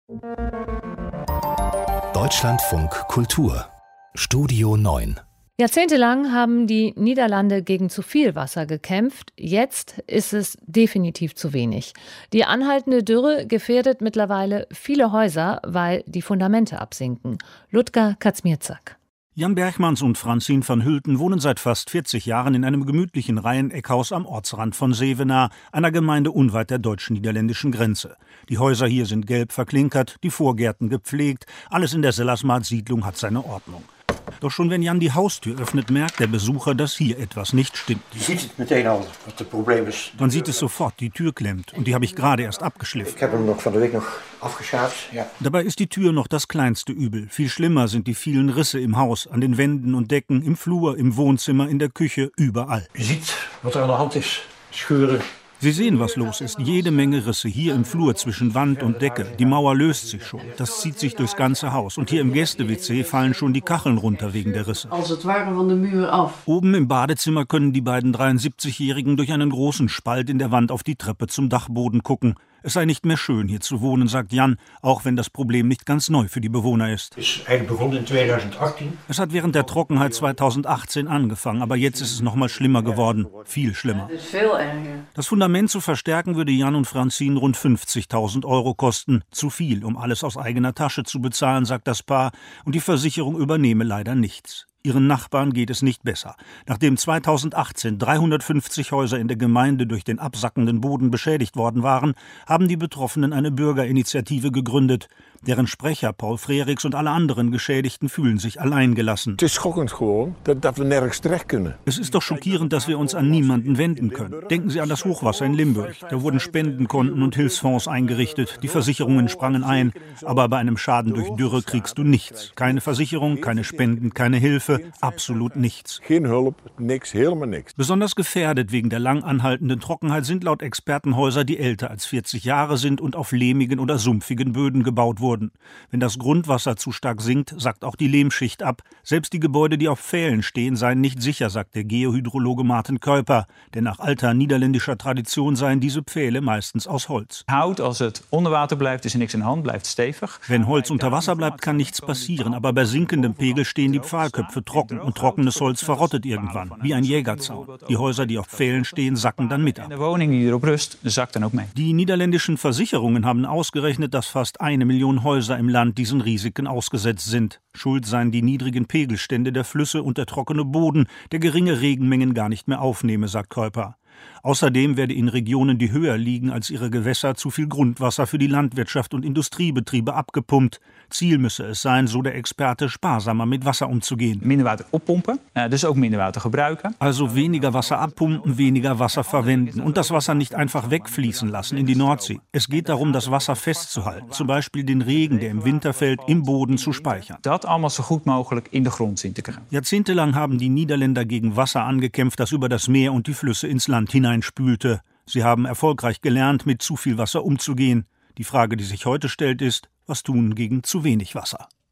Deutschlandfunk Kultur Studio 9. Jahrzehntelang haben die Niederlande gegen zu viel Wasser gekämpft. Jetzt ist es definitiv zu wenig. Die anhaltende Dürre gefährdet mittlerweile viele Häuser, weil die Fundamente absinken. Ludger Kazmierzak. Jan Bergmans und Francine van Hulten wohnen seit fast 40 Jahren in einem gemütlichen Reiheneckhaus am Ortsrand von Zevenaar, einer Gemeinde unweit der deutsch-niederländischen Grenze. Die Häuser hier sind gelb verklinkert, die Vorgärten gepflegt, alles in der Sellersmaat-Siedlung hat seine Ordnung. Doch schon wenn Jan die Haustür öffnet, merkt der Besucher, dass hier etwas nicht stimmt. Man sieht es sofort, die Tür klemmt und die habe ich gerade erst abgeschliffen. Dabei ist die Tür noch das kleinste Übel. Viel schlimmer sind die vielen Risse im Haus, an den Wänden und Decken, im Flur, im Wohnzimmer, in der Küche, überall. Sie sehen, was los ist. Jede Menge Risse hier im Flur zwischen Wand und Decke. Die Mauer löst sich schon. Das zieht sich durchs ganze Haus. Und hier im Gäste-WC fallen schon die Kacheln runter wegen der Risse. Oben im Badezimmer können die beiden 73-Jährigen durch einen großen Spalt in der Wand auf die Treppe zum Dachboden gucken. Es sei nicht mehr schön, hier zu wohnen, sagt Jan, auch wenn das Problem nicht ganz neu für die Bewohner ist. Es hat während der Trockenheit 2018 angefangen, aber jetzt ist es noch mal schlimmer geworden. Viel schlimmer. Das Fundament zu verstärken würde Jan und Francine rund 50.000 € kosten. Zu viel, um alles aus eigener Tasche zu bezahlen, sagt das Paar, und die Versicherung übernehme leider nichts. Ihren Nachbarn geht es nicht besser. Nachdem 2018 350 Häuser in der Gemeinde durch den absackenden Boden beschädigt worden waren, haben die Betroffenen eine Bürgerinitiative gegründet. Deren Sprecher Paul Freriks und alle anderen Geschädigten fühlen sich alleingelassen. Es ist doch schockierend, dass wir uns an niemanden wenden können. Denken Sie an das Hochwasser in Limburg. Da wurden Spendenkonten und Hilfsfonds eingerichtet. Die Versicherungen sprangen ein. Aber bei einem Schaden durch Dürre kriegst du nichts. Keine Versicherung, keine Spenden, keine Hilfe. Absolut nichts. Besonders gefährdet wegen der lang anhaltenden Trockenheit sind laut Experten Häuser, die älter als 40 Jahre sind und auf lehmigen oder sumpfigen Böden gebaut wurden. Wenn das Grundwasser zu stark sinkt, sackt auch die Lehmschicht ab. Selbst die Gebäude, die auf Pfählen stehen, seien nicht sicher, sagt der Geohydrologe Martin Kuiper. Denn nach alter niederländischer Tradition seien diese Pfähle meistens aus Holz. Hout, als het onder water blijft, is er niks in de hand, blijft stevig. Wenn Holz unter Wasser bleibt, kann nichts passieren. Aber bei sinkendem Pegel stehen die Pfahlköpfe trocken und trockenes Holz verrottet irgendwann, wie ein Jägerzaun. Die Häuser, die auf Pfählen stehen, sacken dann mit ab. De woning die erop rust, zakt dan ook mee. Die niederländischen Versicherungen haben ausgerechnet, dass fast 1 Million Häuser im Land diesen Risiken ausgesetzt sind. Schuld seien die niedrigen Pegelstände der Flüsse und der trockene Boden, der geringe Regenmengen gar nicht mehr aufnehme, sagt Kuiper. Außerdem werde in Regionen, die höher liegen als ihre Gewässer, zu viel Grundwasser für die Landwirtschaft und Industriebetriebe abgepumpt. Ziel müsse es sein, so der Experte, sparsamer mit Wasser umzugehen. Minder water oppompen, dus ook minder water gebruiken. Also weniger Wasser abpumpen, weniger Wasser verwenden und das Wasser nicht einfach wegfließen lassen in die Nordsee. Es geht darum, das Wasser festzuhalten, zum Beispiel den Regen, der im Winter fällt, im Boden zu speichern. Dat allemaal so gut mogelijk in de grond zien te krijgen. Jahrzehntelang haben die Niederländer gegen Wasser angekämpft, das über das Meer und die Flüsse ins Land hineinspülte. Sie haben erfolgreich gelernt, mit zu viel Wasser umzugehen. Die Frage, die sich heute stellt, ist, was tun gegen zu wenig Wasser?